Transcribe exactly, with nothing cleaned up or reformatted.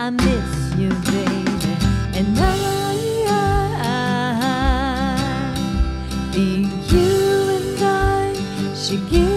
I miss you, baby, and I, the you and I should give